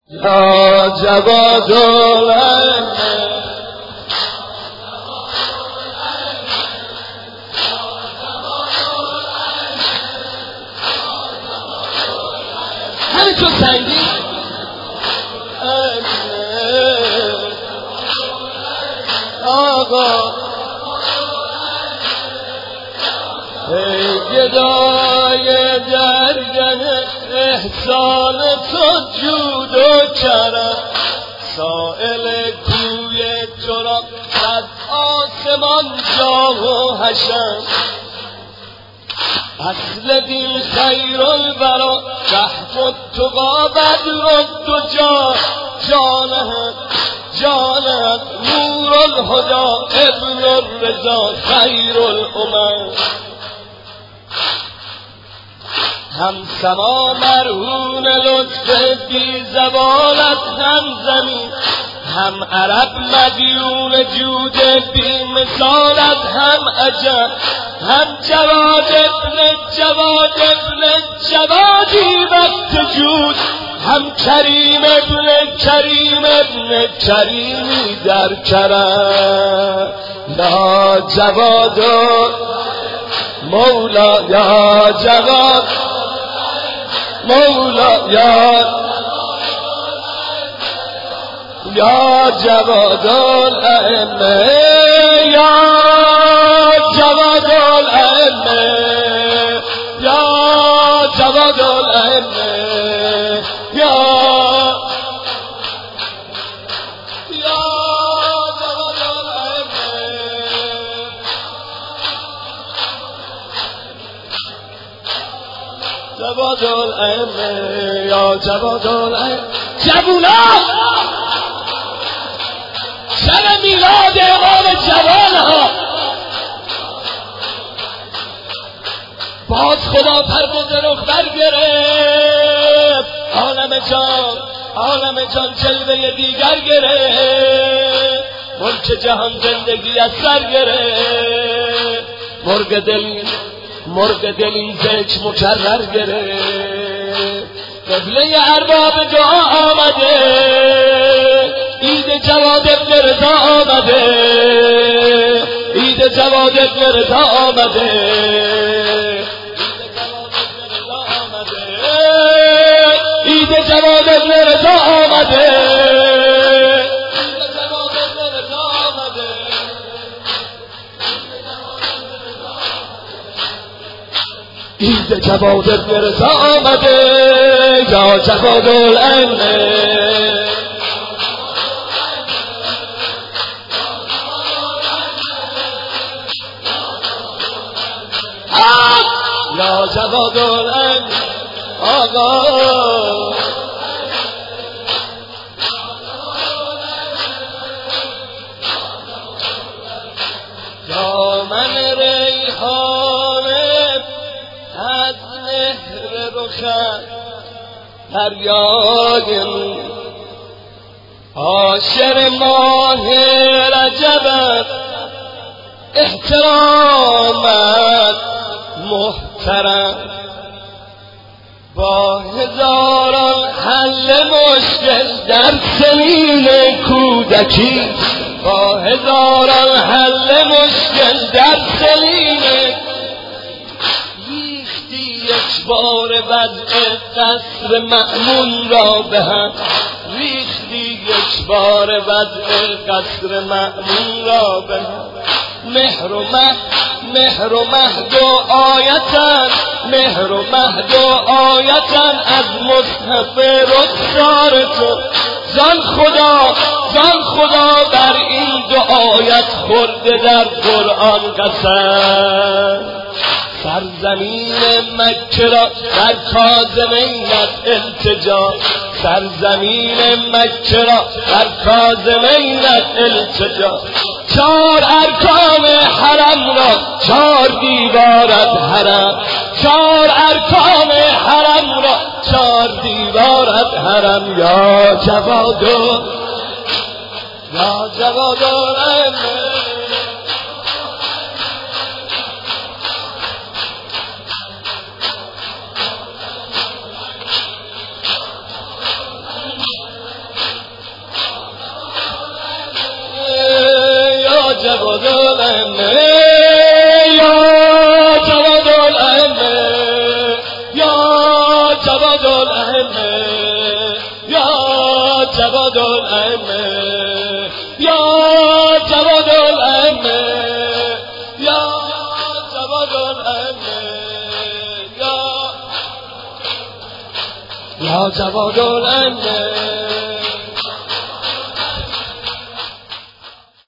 یا جواد العلم همینطور سنگی آقا ای گدای درگه احسان تو جود و کرم سائل کوی تو را از آسمان جاه و حشم اصل دین خیر البرا کهف التقا بدر الدجا جانت نور الهدا ابن الرضا خیر الامم هم سما مرهون لطف بی زوالت هم زمین هم عرب مدیون جود بی مثالت هم عجم هم جواد ابن جوادی وقت جود هم کریم ابن کریمی در کرم یا جواد مولا یا جواد مولا یا جواد الائمه یا جواد الائمه یا جواد الائمه یا جواد الائمه جواد الائمه یا جواد الائمه جوونا شب میلاد امام جوانها باز خدا پرواز رخ برگرفت عالم جان جلوه دیگر گرفت ملک جهان زندگی از سر گرفت مرگ دل این ذکر مکرر گرفت قبله ارباب دعا آمده عید جواد ابن رضا آمده عید جواد ابن رضا آمده عید جواد ابن رضا آمده عید جواد ابن رضا آمده یا جواد الائمه یا جواد الائمه آقا دامن ریحانه از مهر رخت فریاد عاشر ماه رجب احترامت محترم با هزاران حل مشکل در سنین کودکی با هزاران حل مشکل در سنین ریختی یک بار وضع قصر مأمون را به هم ریختی یک بار وضع قصر مأمون را به هم مهر و مهد و آیتن از مصحف رخسار تو زان خدا بر این دو آیت خورده در قرآن قسم سرزمین مکه را در کاظمینت التجا سرزمین مکه را در کاظمینت التجا چار ارکان حرم را چار دیوارت حرم چار ارکان حرم را چار دیوارت حرم یا جواد الائمه جواد الائمه یا جواد الائمه یا جواد الائمه یا جواد الائمه یا جواد الائمه یا جواد الائمه یا جواد الائمه